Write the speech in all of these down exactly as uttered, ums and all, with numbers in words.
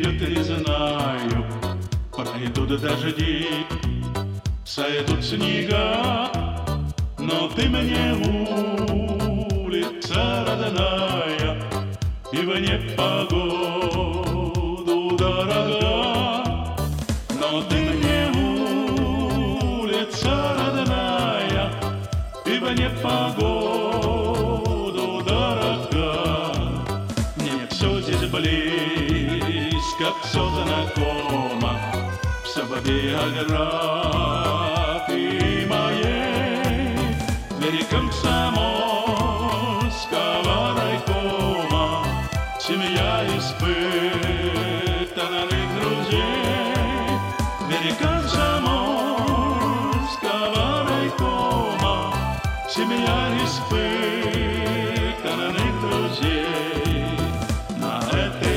вперед и знаю, пройдут дожди, сойдут снега, но ты мне улица родная и в непогоду дорога. Но ты мне улица родная и в непогоду дорога. Мне все здесь близко, все знакомо, все в биографии моей. Двери комсомольского райкома, семья испытанных друзей. Двери комсомольского райкома, семья испытанных друзей. На этой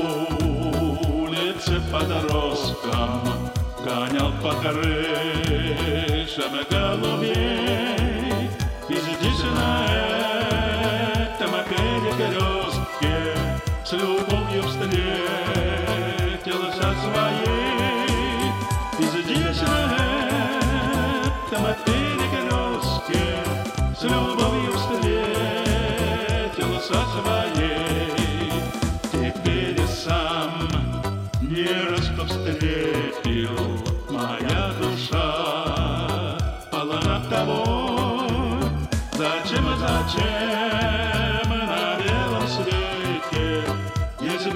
улице подростком гонял по крышам голубей. И здесь на этом перекрестке с любовью встретился со своей. И здесь на этом перекрестке с любовью встретился со своей. Теперь сам не раз повстретил, моя душа полна того. Зачем, зачем на белом свете есть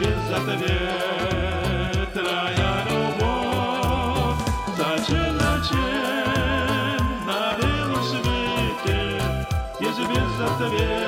безответная любовь? Зачем, зачем на белом свете есть безответная